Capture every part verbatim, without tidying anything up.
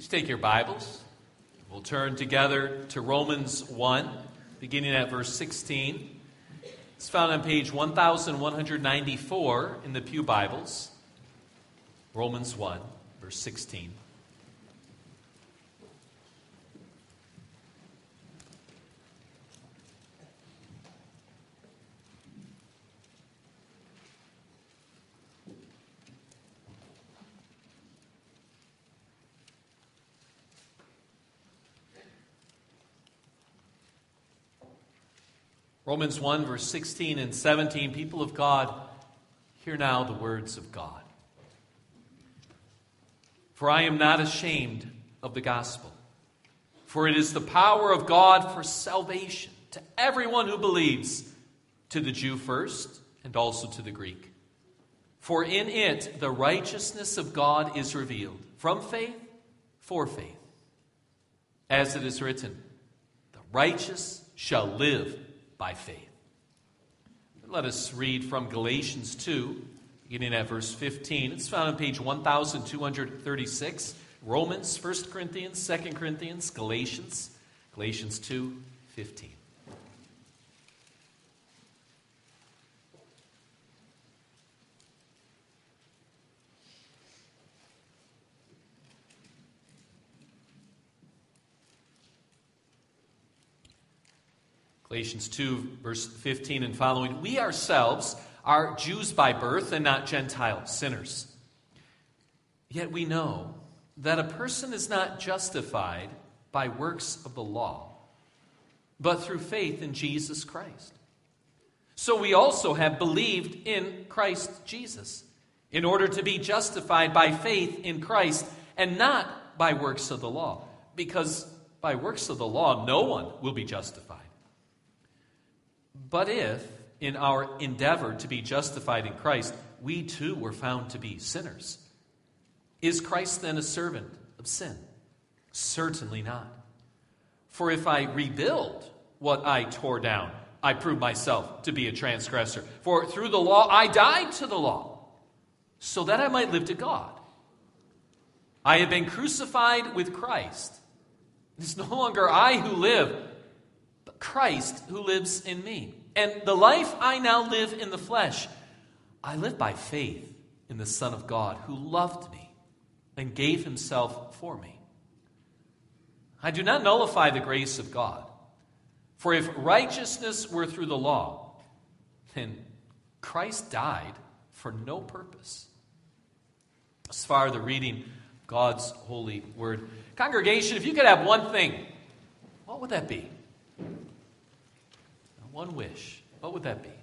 Please take your Bibles. We'll turn together to Romans one, beginning at verse sixteen. It's found on page one thousand one hundred ninety-four in the Pew Bibles. Romans one, verse sixteen. Romans one, verse sixteen and seventeen, people of God, hear now the words of God. For I am not ashamed of the gospel, for it is the power of God for salvation to everyone who believes, to the Jew first, and also to the Greek. For in it the righteousness of God is revealed, from faith for faith. As it is written, the righteous shall live by faith. Let us read from Galatians two, beginning at verse fifteen. It's found on page one thousand two hundred thirty-six. Romans, First Corinthians, Second Corinthians, Galatians. Galatians two, fifteen. Galatians two, verse fifteen and following. We ourselves are Jews by birth and not Gentile sinners. Yet we know that a person is not justified by works of the law, but through faith in Jesus Christ. So we also have believed in Christ Jesus, in order to be justified by faith in Christ and not by works of the law, because by works of the law no one will be justified. But if, in our endeavor to be justified in Christ, we too were found to be sinners, is Christ then a servant of sin? Certainly not. For if I rebuild what I tore down, I prove myself to be a transgressor. For through the law I died to the law, so that I might live to God. I have been crucified with Christ. It is no longer I who live, but Christ who lives in me. And the life I now live in the flesh, I live by faith in the Son of God who loved me and gave himself for me. I do not nullify the grace of God. For if righteousness were through the law, then Christ died for no purpose. As far as the reading of God's holy word. Congregation, if you could have one thing, what would that be? One wish. What would that be?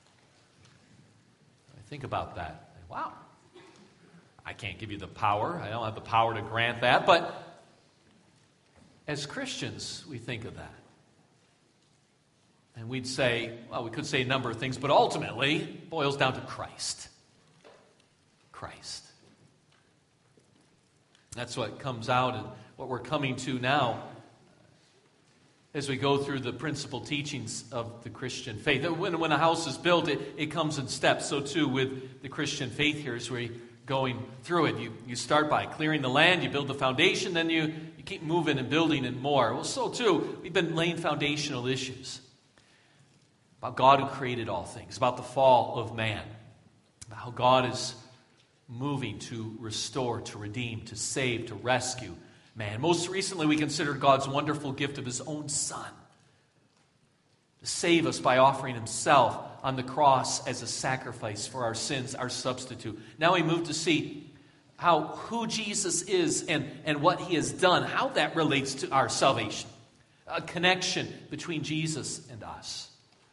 I think about that. Wow. I can't give you the power. I don't have the power to grant that. But as Christians, we think of that. And we'd say, well, we could say a number of things, but ultimately, it boils down to Christ. Christ. That's what comes out and what we're coming to now as we go through the principal teachings of the Christian faith. When, when a house is built, it, it comes in steps. So too with the Christian faith here as we're going through it. You, you start by clearing the land, you build the foundation, then you, you keep moving and building and more. Well, so too, we've been laying foundational issues about God who created all things, about the fall of man, about how God is moving to restore, to redeem, to save, to rescue man. Most recently, we considered God's wonderful gift of his own Son to save us by offering himself on the cross as a sacrifice for our sins, our substitute. Now we move to see how who Jesus is and, and what he has done, how that relates to our salvation. A connection between Jesus and us.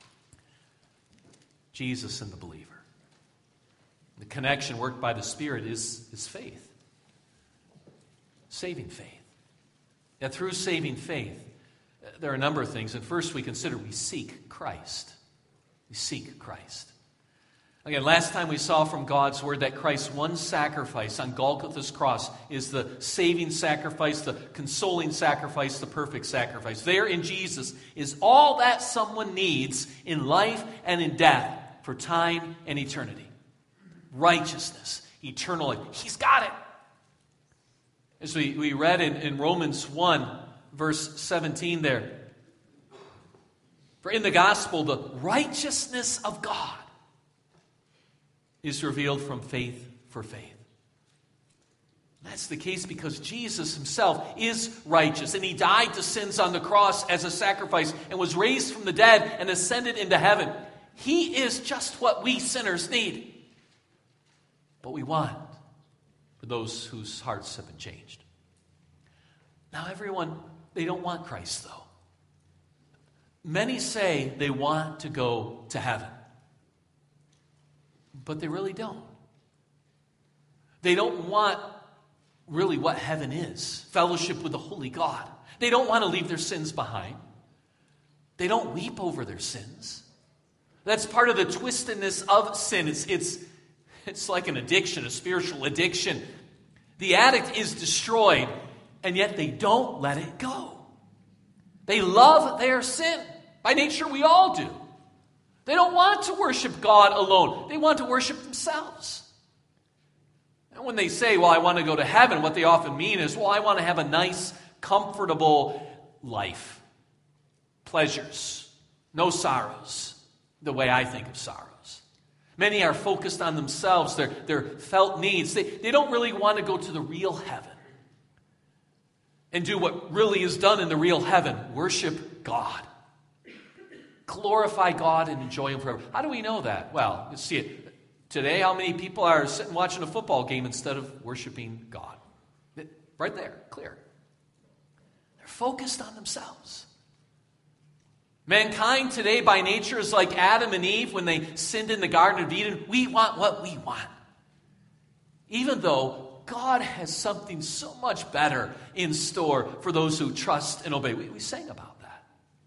Jesus and the believer. The connection worked by the Spirit is, is faith. Saving faith. And through saving faith, there are a number of things. And first we consider we seek Christ. We seek Christ. Again, last time we saw from God's word that Christ's one sacrifice on Golgotha's cross is the saving sacrifice, the consoling sacrifice, the perfect sacrifice. There in Jesus is all that someone needs in life and in death for time and eternity. Righteousness, eternal life. He's got it. As we, we read in, in Romans one, verse seventeen there. For in the gospel, the righteousness of God is revealed from faith for faith. That's the case because Jesus himself is righteous, and he died to sins on the cross as a sacrifice and was raised from the dead and ascended into heaven. He is just what we sinners need. But we want for those whose hearts have been changed. Now everyone, they don't want Christ though. Many say they want to go to heaven. But they really don't. They don't want really what heaven is, fellowship with the holy God. They don't want to leave their sins behind. They don't weep over their sins. That's part of the twistedness of sin. It's, it's, it's like an addiction, a spiritual addiction. The addict is destroyed, and yet they don't let it go. They love their sin. By nature, we all do. They don't want to worship God alone. They want to worship themselves. And when they say, well, I want to go to heaven, what they often mean is, well, I want to have a nice, comfortable life. Pleasures. No sorrows, the way I think of sorrows. Many are focused on themselves, their, their felt needs. They, they don't really want to go to the real heaven and do what really is done in the real heaven. Worship God. Glorify God and enjoy Him forever. How do we know that? Well, you see it. Today, how many people are sitting watching a football game instead of worshiping God? Right there, clear. They're focused on themselves. Mankind today by nature is like Adam and Eve when they sinned in the Garden of Eden. We want what we want. Even though God has something so much better in store for those who trust and obey. We, we sang about that.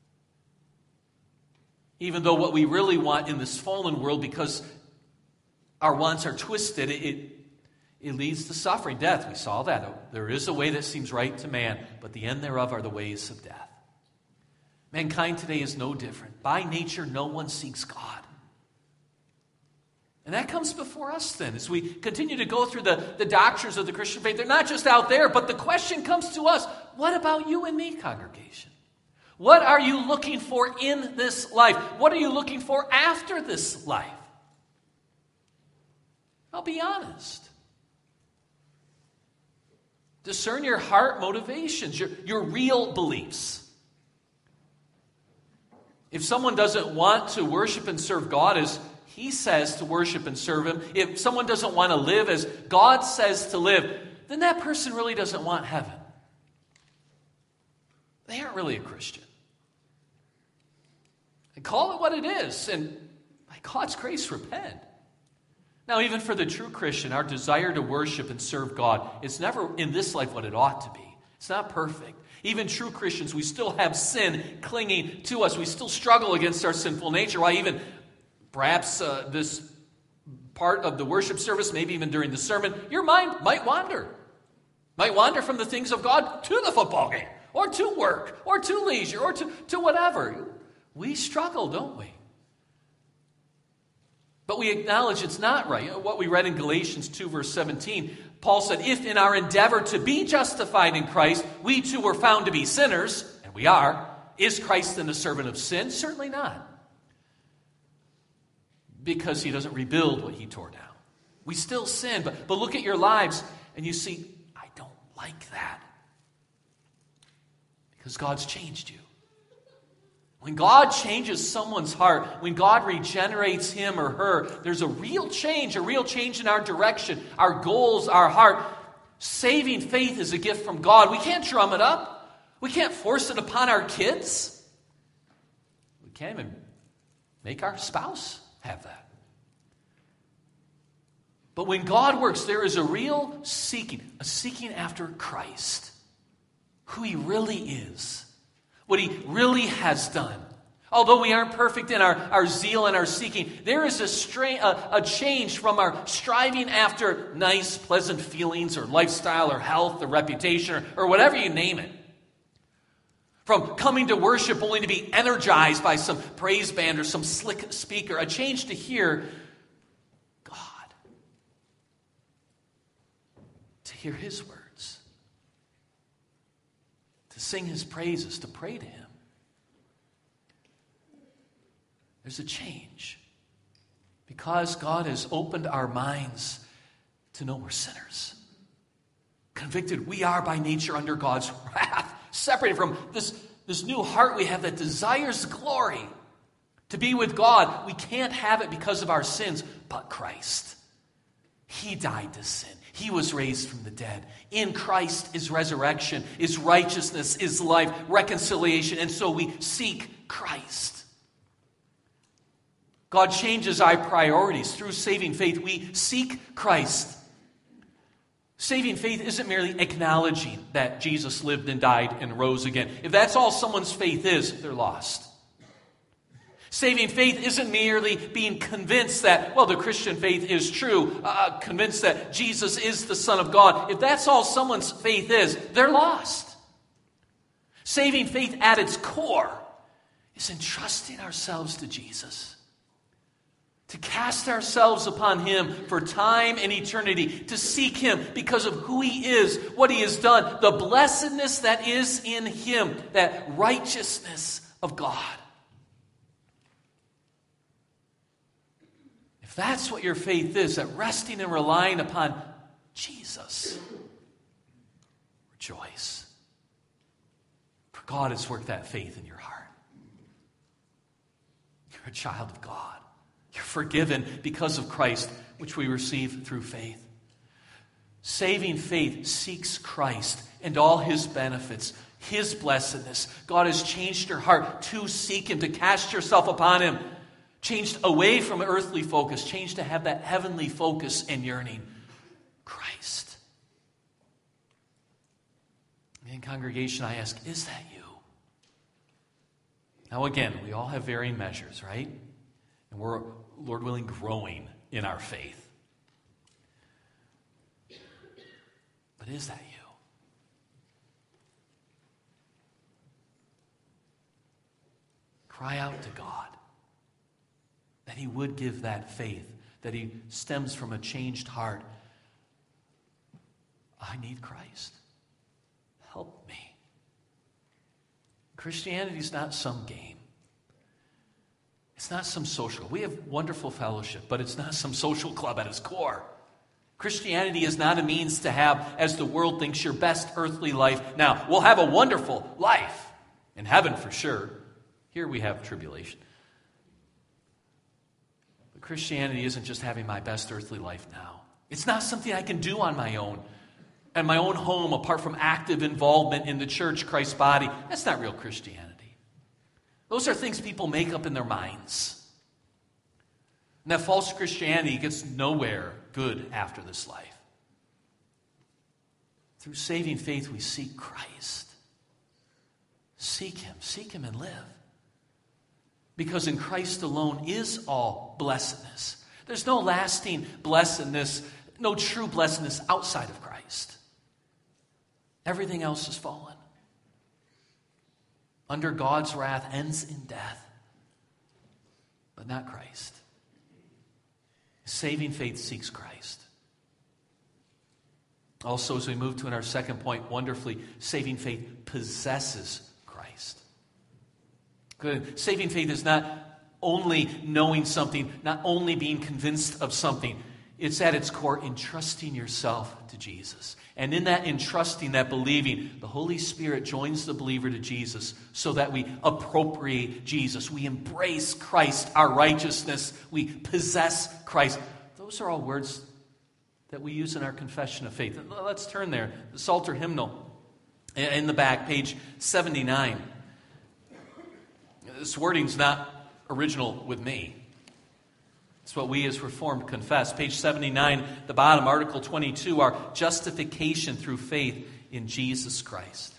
Even though what we really want in this fallen world, because our wants are twisted, it, it, it leads to suffering, death. We saw that. There is a way that seems right to man, but the end thereof are the ways of death. Mankind today is no different. By nature, no one seeks God. And that comes before us then, as we continue to go through the, the doctrines of the Christian faith. They're not just out there, but the question comes to us, what about you and me, congregation? What are you looking for in this life? What are you looking for after this life? I'll be honest. Discern your heart motivations, your, your real beliefs. If someone doesn't want to worship and serve God as He says to worship and serve Him, if someone doesn't want to live as God says to live, then that person really doesn't want heaven. They aren't really a Christian. And call it what it is, and by God's grace, repent. Now, even for the true Christian, our desire to worship and serve God is never in this life what it ought to be. It's not perfect. Even true Christians, we still have sin clinging to us. We still struggle against our sinful nature. Why even perhaps uh, this part of the worship service, maybe even during the sermon, your mind might wander. Might wander from the things of God to the football game, or to work, or to leisure, or to, to whatever. We struggle, don't we? But we acknowledge it's not right. What we read in Galatians two, verse seventeen, Paul said, if in our endeavor to be justified in Christ, we too were found to be sinners, and we are, is Christ then a servant of sin? Certainly not. Because He doesn't rebuild what He tore down. We still sin, but, but look at your lives, and you see, I don't like that. Because God's changed you. When God changes someone's heart, when God regenerates him or her, there's a real change, a real change in our direction, our goals, our heart. Saving faith is a gift from God. We can't drum it up. We can't force it upon our kids. We can't even make our spouse have that. But when God works, there is a real seeking, a seeking after Christ, who He really is. What He really has done. Although we aren't perfect in our, our zeal and our seeking, there is a, strain, a, a change from our striving after nice, pleasant feelings or lifestyle or health or reputation or, or whatever you name it. From coming to worship only to be energized by some praise band or some slick speaker. A change to hear God. To hear His words. sing his praises, to pray to him. There's a change. Because God has opened our minds to know we're sinners. Convicted, we are by nature under God's wrath. Separated from this, this new heart we have that desires glory. To be with God, we can't have it because of our sins, but Christ. He died to sin. He was raised from the dead. In Christ is resurrection, is righteousness, is life, reconciliation, and so we seek Christ. God changes our priorities. Through saving faith, we seek Christ. Saving faith isn't merely acknowledging that Jesus lived and died and rose again. If that's all someone's faith is, they're lost. Saving faith isn't merely being convinced that, well, the Christian faith is true, uh, convinced that Jesus is the Son of God. If that's all someone's faith is, they're lost. Saving faith at its core is entrusting ourselves to Jesus. To cast ourselves upon him for time and eternity, to seek him because of who he is, what he has done, the blessedness that is in him, that righteousness of God. If that's what your faith is, that resting and relying upon Jesus, rejoice. For God has worked that faith in your heart. You're a child of God. You're forgiven because of Christ, which we receive through faith. Saving faith seeks Christ and all his benefits, his blessedness. God has changed your heart to seek him, to cast yourself upon him. Changed away from earthly focus, changed to have that heavenly focus and yearning. Christ. In congregation, I ask, is that you? Now again, we all have varying measures, right? And we're, Lord willing, growing in our faith. But is that you? Cry out to God that he would give that faith, that he stems from a changed heart. I need Christ. Help me. Christianity is not some game. It's not some social. We have wonderful fellowship, but it's not some social club at its core. Christianity is not a means to have, as the world thinks, your best earthly life. Now, we'll have a wonderful life in heaven for sure. Here we have tribulation. But Christianity isn't just having my best earthly life now. It's not something I can do on my own, at my own home, apart from active involvement in the church, Christ's body. That's not real Christianity. Those are things people make up in their minds. And that false Christianity gets nowhere good after this life. Through saving faith, we seek Christ. Seek him. Seek him and live. Because in Christ alone is all blessedness. There's no lasting blessedness, no true blessedness outside of Christ. Everything else is fallen. Under God's wrath ends in death, but not Christ. Saving faith seeks Christ. Also, as we move to in our second point, wonderfully, saving faith possesses Christ. Good. Saving faith is not only knowing something, not only being convinced of something. It's at its core entrusting yourself to Jesus. And in that entrusting, that believing, the Holy Spirit joins the believer to Jesus so that we appropriate Jesus. We embrace Christ, our righteousness. We possess Christ. Those are all words that we use in our confession of faith. Let's turn there. The Psalter hymnal in the back, page seventy-nine. This wording's not original with me. It's what we as Reformed confess. Page seventy-nine, the bottom, Article twenty-two, our justification through faith in Jesus Christ.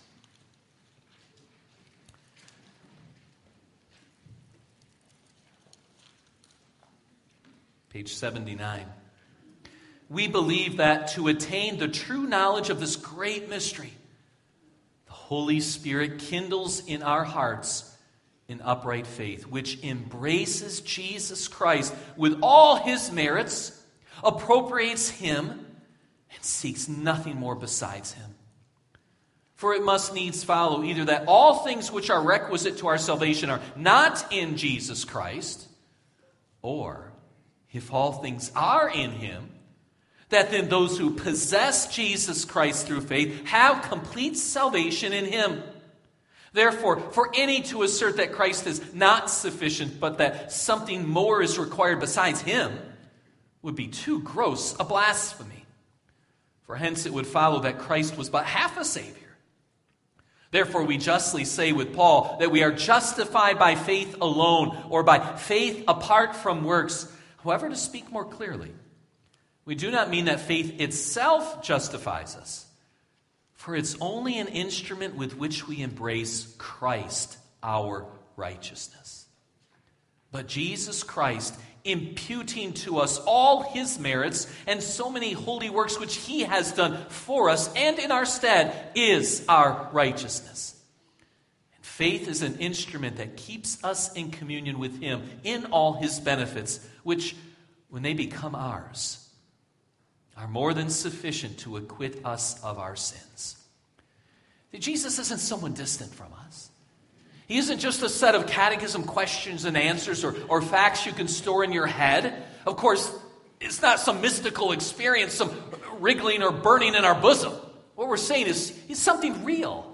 Page seventy-nine. We believe that to attain the true knowledge of this great mystery, the Holy Spirit kindles in our hearts in upright faith, which embraces Jesus Christ with all his merits, appropriates him, and seeks nothing more besides him. For it must needs follow either that all things which are requisite to our salvation are not in Jesus Christ, or, if all things are in him, that then those who possess Jesus Christ through faith have complete salvation in him. Therefore, for any to assert that Christ is not sufficient, but that something more is required besides him, would be too gross a blasphemy. For hence it would follow that Christ was but half a Savior. Therefore we justly say with Paul that we are justified by faith alone, or by faith apart from works. However, to speak more clearly, we do not mean that faith itself justifies us, for it's only an instrument with which we embrace Christ, our righteousness. But Jesus Christ, imputing to us all his merits and so many holy works which he has done for us and in our stead, is our righteousness. And faith is an instrument that keeps us in communion with him in all his benefits, which, when they become ours, are more than sufficient to acquit us of our sins. Jesus isn't someone distant from us. He isn't just a set of catechism questions and answers or, or facts you can store in your head. Of course, it's not some mystical experience, some wriggling or burning in our bosom. What we're saying is he's something real.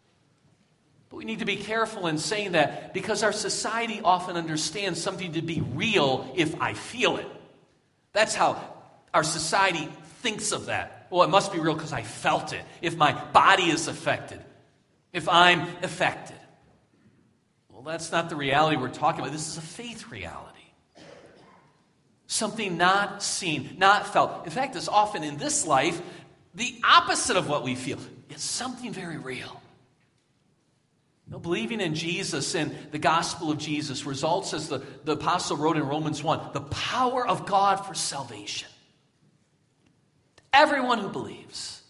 But we need to be careful in saying that, because our society often understands something to be real if I feel it. That's how our society thinks of that. Well, it must be real because I felt it. If my body is affected, if I'm affected. Well, that's not the reality we're talking about. This is a faith reality. Something not seen, not felt. In fact, it's often in this life the opposite of what we feel. It's something very real. You know, believing in Jesus and the gospel of Jesus results, as the, the apostle wrote in Romans one, the power of God for salvation. Everyone who believes.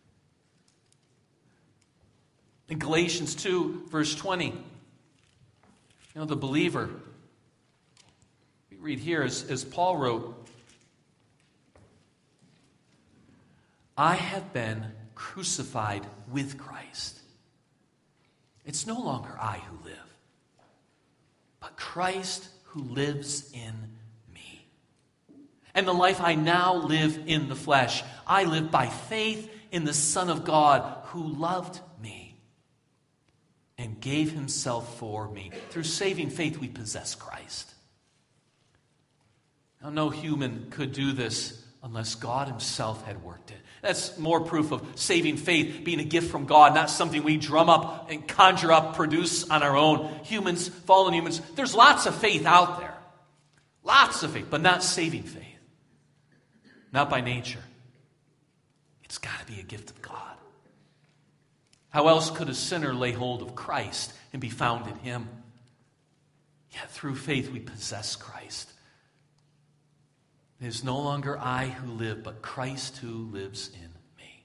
In Galatians two, verse twenty, you know, the believer, we read here as, as Paul wrote, I have been crucified with Christ. It's no longer I who live, but Christ who lives in me. And the life I now live in the flesh, I live by faith in the Son of God who loved me and gave himself for me. Through saving faith, we possess Christ. Now, no human could do this unless God himself had worked it. That's more proof of saving faith being a gift from God, not something we drum up and conjure up, produce on our own. Humans, fallen humans, there's lots of faith out there. Lots of faith, but not saving faith. Not by nature. It's got to be a gift of God. How else could a sinner lay hold of Christ and be found in him? Yet through faith we possess Christ. It is no longer I who live, but Christ who lives in me.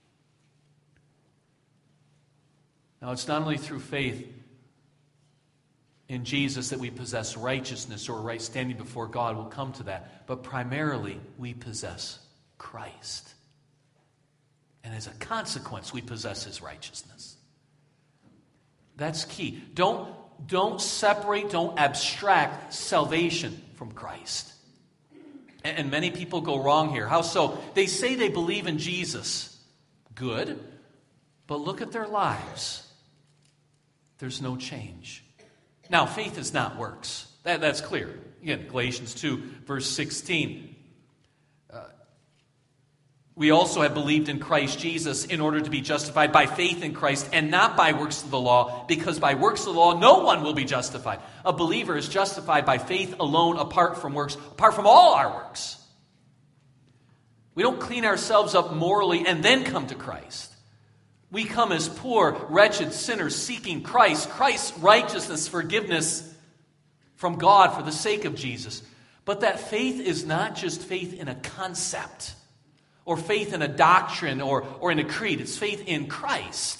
Now, it's not only through faith in Jesus that we possess righteousness or right standing before God. We'll come to that. But primarily, we possess Christ. And as a consequence, we possess his righteousness. That's key. Don't, don't separate, don't abstract salvation from Christ. And many people go wrong here. How so? They say they believe in Jesus. Good. But look at their lives. There's no change. Now, faith is not works. That, that's clear. Again, Galatians two, verse sixteen. Uh, we also have believed in Christ Jesus in order to be justified by faith in Christ and not by works of the law, because by works of the law no one will be justified. A believer is justified by faith alone, apart from works, apart from all our works. We don't clean ourselves up morally and then come to Christ. We come as poor, wretched sinners seeking Christ, Christ's righteousness, forgiveness from God for the sake of Jesus. But that faith is not just faith in a concept or faith in a doctrine or, or in a creed. It's faith in Christ.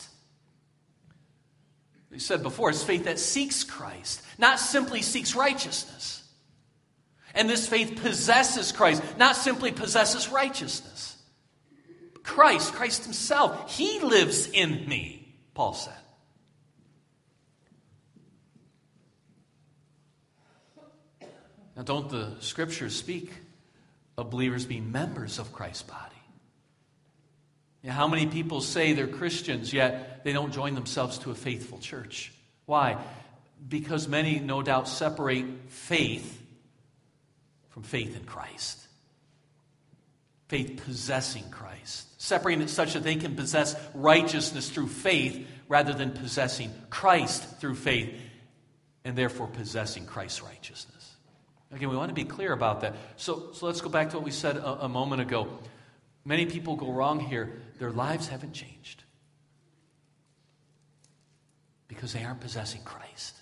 We said before, it's faith that seeks Christ, not simply seeks righteousness. And this faith possesses Christ, not simply possesses righteousness. Christ, Christ himself, he lives in me. Paul said. Now, don't the Scriptures speak of believers being members of Christ's body? Yeah, how many people say they're Christians, yet they don't join themselves to a faithful church? Why? Because many, no doubt, separate faith from faith in Christ. Faith possessing Christ. Separating it such that they can possess righteousness through faith rather than possessing Christ through faith and therefore possessing Christ's righteousness. Again, we want to be clear about that. So, so let's go back to what we said a, a moment ago. Many people go wrong here. Their lives haven't changed because they aren't possessing Christ.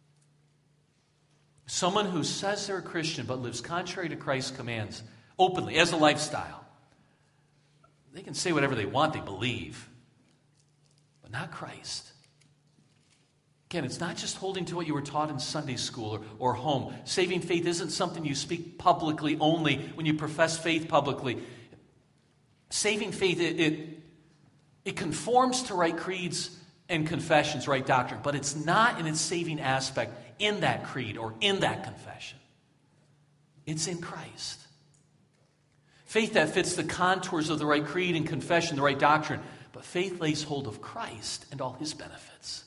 Someone who says they're a Christian but lives contrary to Christ's commands openly as a lifestyle, they can say whatever they want, they believe, but not Christ. Again, it's not just holding to what you were taught in Sunday school or, or home. Saving faith isn't something you speak publicly only when you profess faith publicly. Saving faith, it, it, it conforms to right creeds and confessions, right doctrine, but it's not in its saving aspect in that creed or in that confession. It's in Christ. Faith that fits the contours of the right creed and confession, the right doctrine, but faith lays hold of Christ and all his benefits.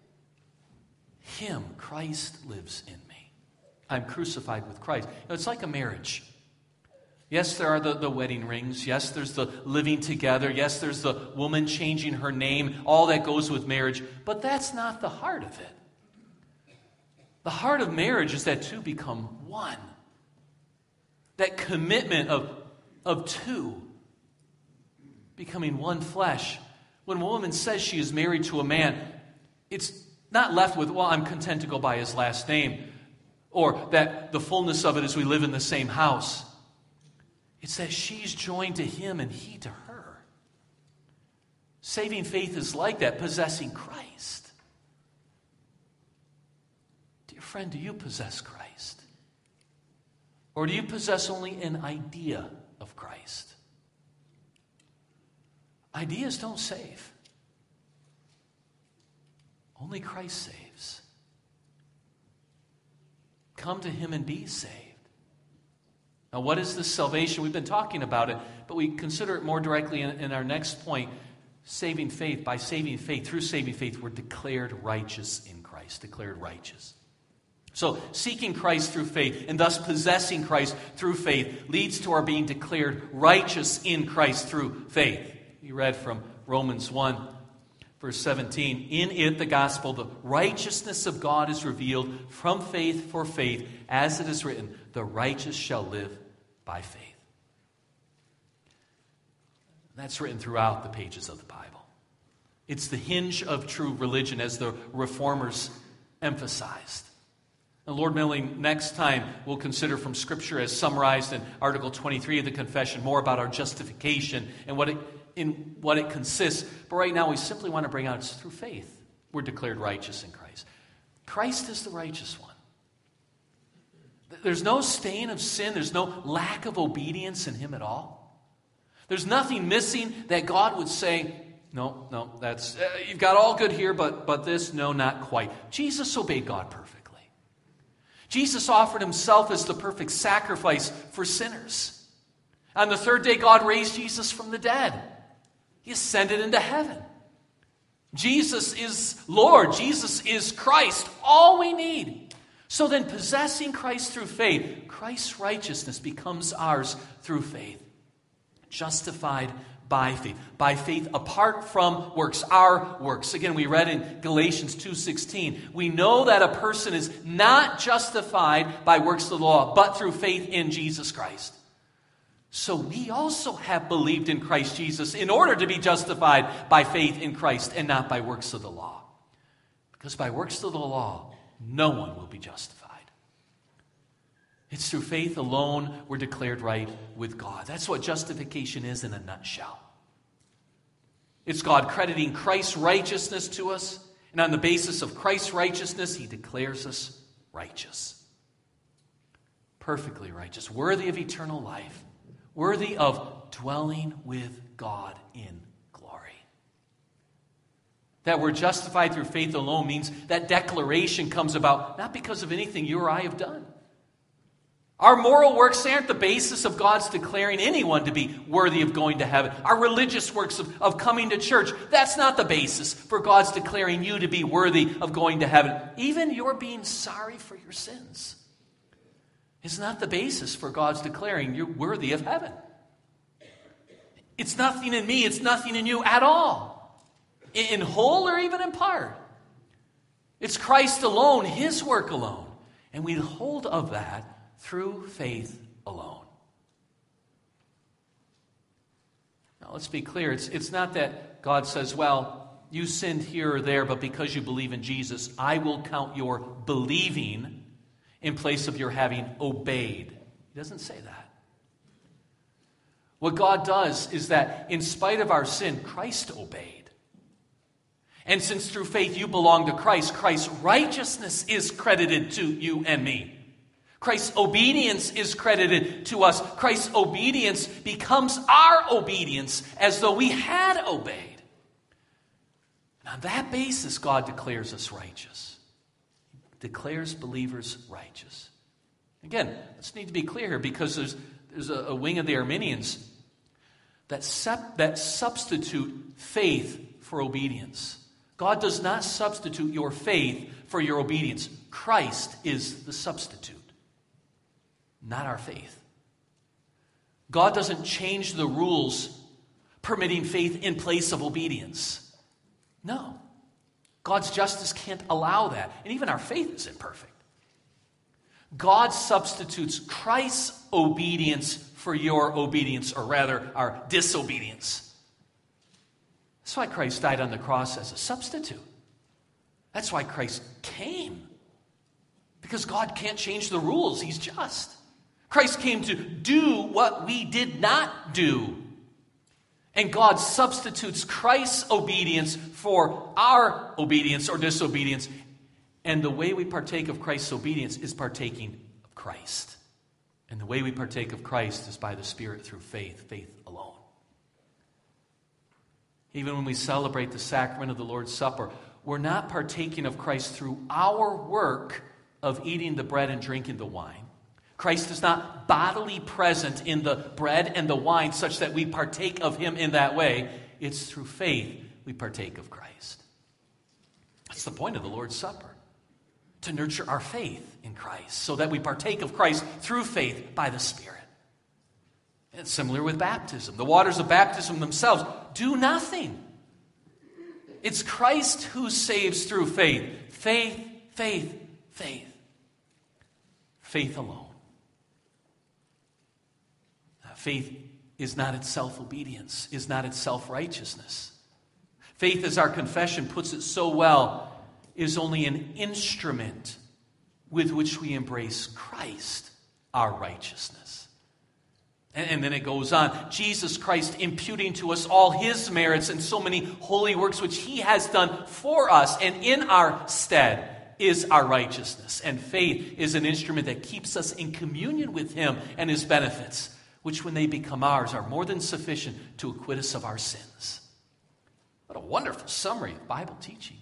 Him, Christ lives in me. I'm crucified with Christ. You know, it's like a marriage. Yes, there are the, the wedding rings. Yes, there's the living together. Yes, there's the woman changing her name. All that goes with marriage. But that's not the heart of it. The heart of marriage is that two become one. That commitment of, of two becoming one flesh. When a woman says she is married to a man, it's not left with, well, I'm content to go by his last name, or that the fullness of it is we live in the same house. It's that she's joined to him and he to her. Saving faith is like that, possessing Christ. Dear friend, do you possess Christ? Or do you possess only an idea of Christ? Ideas don't save. Only Christ saves. Come to him and be saved. Now, what is this salvation? We've been talking about it, but we consider it more directly in, in our next point. Saving faith. By saving faith, through saving faith, we're declared righteous in Christ. Declared righteous. So, seeking Christ through faith and thus possessing Christ through faith leads to our being declared righteous in Christ through faith. We read from Romans one. Verse seventeen, in it, the gospel, the righteousness of God is revealed from faith for faith, as it is written, the righteous shall live by faith. That's written throughout the pages of the Bible. It's the hinge of true religion, as the Reformers emphasized. And Lord willing, next time we'll consider from Scripture as summarized in Article twenty-three of the Confession, more about our justification and what it in what it consists. But right now we simply want to bring out it's through faith we're declared righteous in Christ. Christ is the righteous one. There's no stain of sin. There's no lack of obedience in him at all. There's nothing missing that God would say, no, no, that's uh, you've got all good here, but but this, no, not quite. Jesus obeyed God perfectly. Jesus offered himself as the perfect sacrifice for sinners. On the third day, God raised Jesus from the dead. He ascended into heaven. Jesus is Lord. Jesus is Christ. All we need. So then, possessing Christ through faith, Christ's righteousness becomes ours through faith. Justified by faith. By faith apart from works. Our works. Again, we read in Galatians two sixteen. We know that a person is not justified by works of the law, but through faith in Jesus Christ. So we also have believed in Christ Jesus in order to be justified by faith in Christ and not by works of the law. Because by works of the law, no one will be justified. It's through faith alone we're declared right with God. That's what justification is in a nutshell. It's God crediting Christ's righteousness to us, and on the basis of Christ's righteousness, he declares us righteous. Perfectly righteous, worthy of eternal life. Worthy of dwelling with God in glory. That we're justified through faith alone means that declaration comes about not because of anything you or I have done. Our moral works aren't the basis of God's declaring anyone to be worthy of going to heaven. Our religious works of, of coming to church, that's not the basis for God's declaring you to be worthy of going to heaven. Even your being sorry for your sins is not the basis for God's declaring you're worthy of heaven. It's nothing in me, it's nothing in you at all, in whole or even in part. It's Christ alone, His work alone. And we hold of that through faith alone. Now, let's be clear. It's, it's not that God says, well, you sinned here or there, but because you believe in Jesus, I will count your believing in place of your having obeyed. He doesn't say that. What God does is that in spite of our sin, Christ obeyed. And since through faith you belong to Christ, Christ's righteousness is credited to you and me. Christ's obedience is credited to us. Christ's obedience becomes our obedience as though we had obeyed. And on that basis, God declares us righteous. He declares believers righteous. Again, let's need to be clear here because there's, there's a, a wing of the Arminians that, sep, that substitute faith for obedience. God does not substitute your faith for your obedience. Christ is the substitute. Not our faith. God doesn't change the rules permitting faith in place of obedience. No. God's justice can't allow that. And even our faith is imperfect. God substitutes Christ's obedience for your obedience, or rather, our disobedience. That's why Christ died on the cross as a substitute. That's why Christ came. Because God can't change the rules. He's just. Christ came to do what we did not do. And God substitutes Christ's obedience for our obedience or disobedience. And the way we partake of Christ's obedience is partaking of Christ. And the way we partake of Christ is by the Spirit through faith, faith alone. Even when we celebrate the sacrament of the Lord's Supper, we're not partaking of Christ through our work of eating the bread and drinking the wine. Christ is not bodily present in the bread and the wine such that we partake of Him in that way. It's through faith we partake of Christ. That's the point of the Lord's Supper. To nurture our faith in Christ so that we partake of Christ through faith by the Spirit. And it's similar with baptism. The waters of baptism themselves do nothing. It's Christ who saves through faith. Faith, faith, faith. Faith alone. Faith is not itself obedience, is not itself righteousness. Faith, as our confession puts it so well, is only an instrument with which we embrace Christ, our righteousness. And, and then it goes on. Jesus Christ imputing to us all His merits and so many holy works which He has done for us and in our stead is our righteousness. And faith is an instrument that keeps us in communion with Him and His benefits, which when they become ours are more than sufficient to acquit us of our sins. What a wonderful summary of Bible teaching.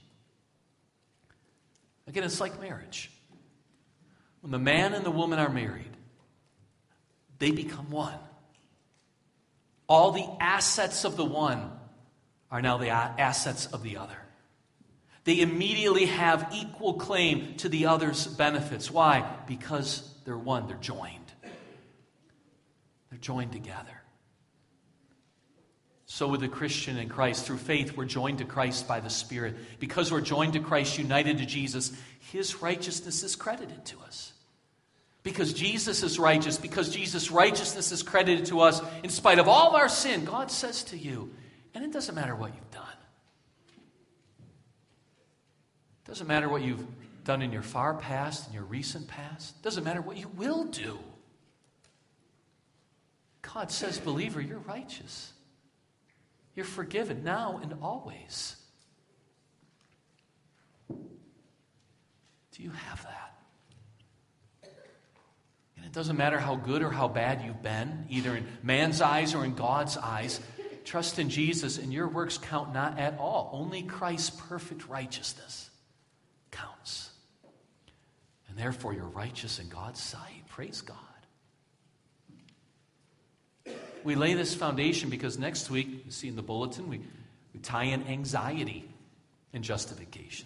Again, it's like marriage. When the man and the woman are married, they become one. All the assets of the one are now the assets of the other. They immediately have equal claim to the other's benefits. Why? Because they're one, they're joined. They're joined together. So with the Christian in Christ, through faith, we're joined to Christ by the Spirit. Because we're joined to Christ, united to Jesus, His righteousness is credited to us. Because Jesus is righteous, because Jesus' righteousness is credited to us, in spite of all of our sin, God says to you, and it doesn't matter what you've done. It doesn't matter what you've done in your far past, in your recent past. It doesn't matter what you will do. God says, believer, you're righteous. You're forgiven now and always. Do you have that? And it doesn't matter how good or how bad you've been, either in man's eyes or in God's eyes. trust in Jesus, and your works count not at all. Only Christ's perfect righteousness counts. And therefore, you're righteous in God's sight. Praise God. We lay this foundation because next week, you see in the bulletin, we, we tie in anxiety and justification.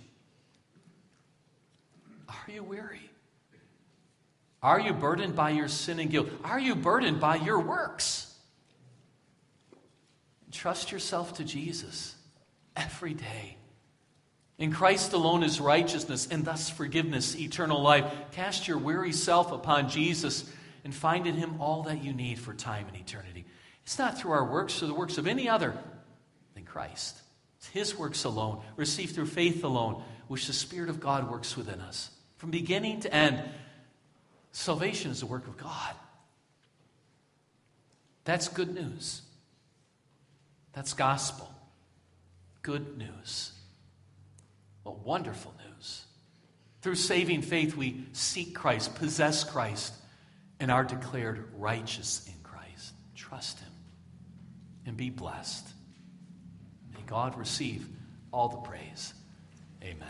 Are you weary? Are you burdened by your sin and guilt? Are you burdened by your works? Trust yourself to Jesus every day. In Christ alone is righteousness and thus forgiveness, eternal life. Cast your weary self upon Jesus and find in him all that you need for time and eternity. It's not through our works or the works of any other than Christ. It's his works alone, received through faith alone, which the Spirit of God works within us. From beginning to end, salvation is the work of God. That's good news. That's gospel. Good news. Well, wonderful news. Through saving faith, we seek Christ, possess Christ, and are declared righteous in Christ. Trust him and be blessed. May God receive all the praise. Amen.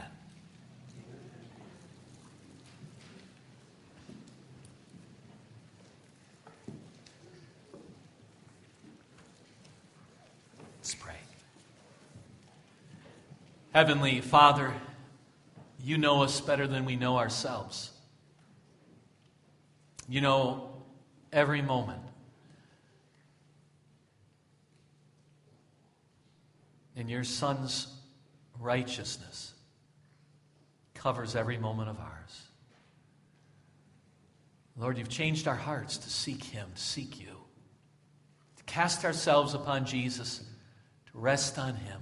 Let's pray. Heavenly Father, you know us better than we know ourselves. You know every moment. And your Son's righteousness covers every moment of ours. Lord, you've changed our hearts to seek him, to seek you, to cast ourselves upon Jesus, to rest on him,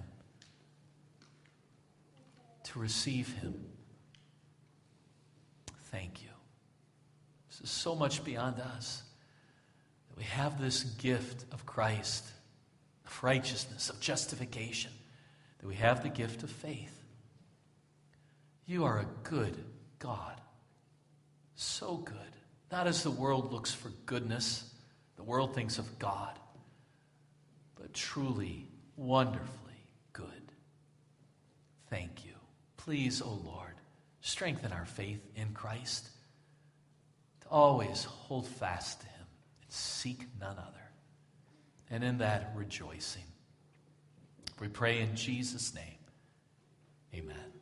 to receive him. Thank you. This is so much beyond us, that we have this gift of Christ, of righteousness, of justification, that we have the gift of faith. You are a good God, so good. Not as the world looks for goodness, the world thinks of God, but truly, wonderfully good. Thank you. Please, O Lord, strengthen our faith in Christ, to always hold fast to him and seek none other. And in that, rejoicing. We pray in Jesus' name. Amen.